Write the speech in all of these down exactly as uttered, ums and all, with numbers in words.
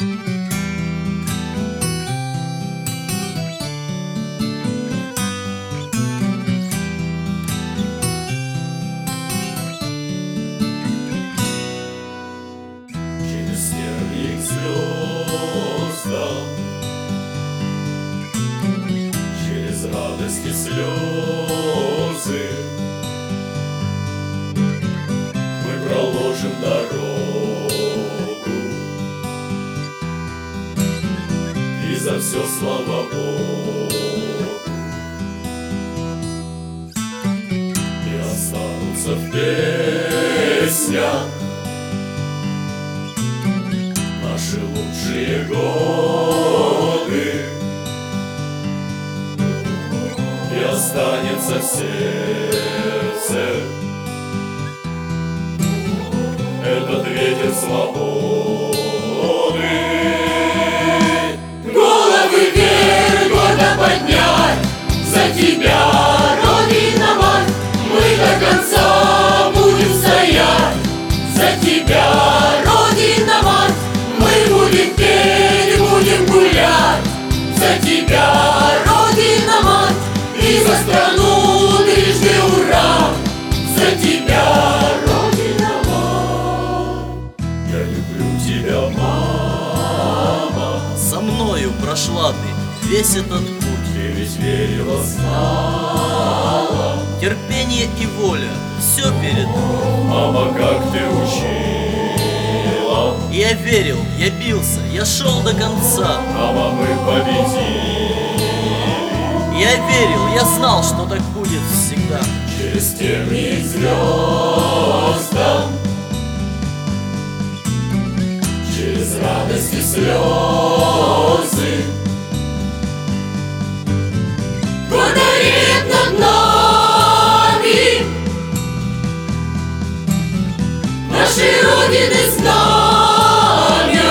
Через снег к звездам, через радость и слезы мы проложим дорогу, и за все слава Богу. И останутся в песнях наши лучшие годы, и останется в сердце этот ветер свободы. Головы вверх гордо поднять, за тебя, Родина мать, мы до конца будем стоять. За тебя, Родина мать, мы будем петь, будем гулять. За тебя, Родина мать, и за страну трижды ура. За тебя, Родина мать, я люблю тебя, мама. Со мною прошла ты весь этот путь. Ты ведь верила, знала, Терпение и воля — все перед тобой. мама, как ты учила. Я верил, я бился, я шел до конца. Мама, мы победили. Я верил, я знал, что так будет всегда. Через тернии к звездам, через радость и слезы гордо реет над нами нашей Родины знамя.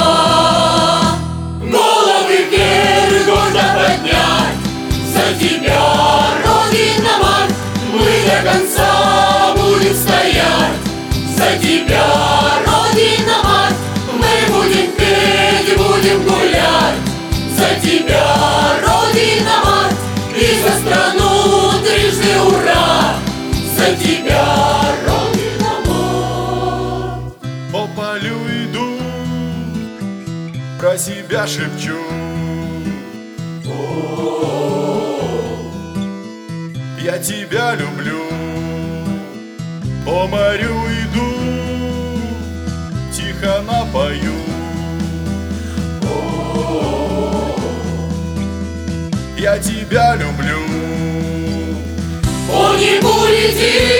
Головы вверх гордо поднять, за тебя, Родина мать, мы до конца будем стоять. За тебя, Родина мать, мы будем петь, будем гулять. За тебя, Родина мать, и за страну трижды ура. За тебя, Родина мать. По полю иду, про себя шепчу. Я тебя люблю. По морю иду, тихо напою. Я тебя люблю. По небу летит